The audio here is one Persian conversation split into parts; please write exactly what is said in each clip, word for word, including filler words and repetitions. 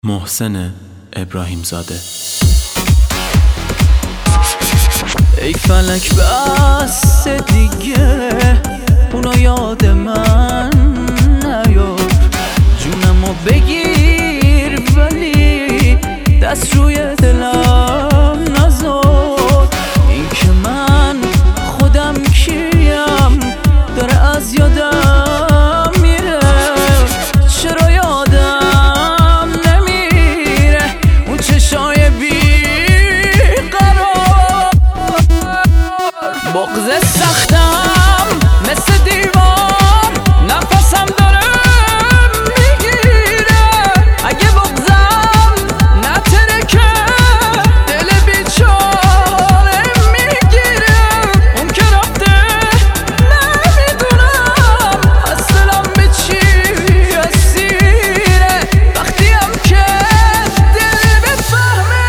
محسن ابراهیم زاده. ای فلک بس دیگه اونو یاد من نیار، جونمو بگیر ولی دست روی دلم نذار. این که من خودم کیم داره از یادم میره، چرا یادم نمیره اون چشای بی قرار. بغض سختم مثل دیوار نفسم داره میگیره، اگه بغضم نترکه دل بیچاره میگیره. اون که رفته نمیدونم از دلم به چی اسیره، وقتی هم که دل بفهمه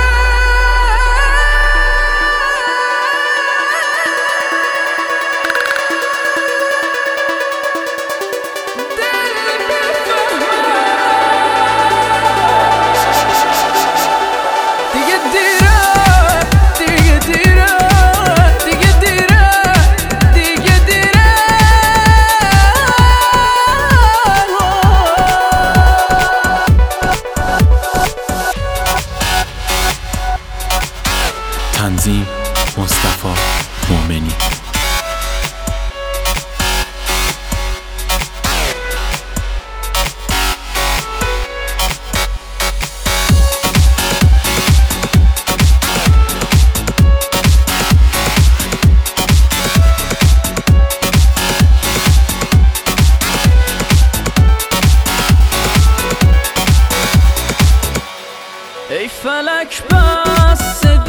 تنظیم مصطفی مومنی. ای فلک بس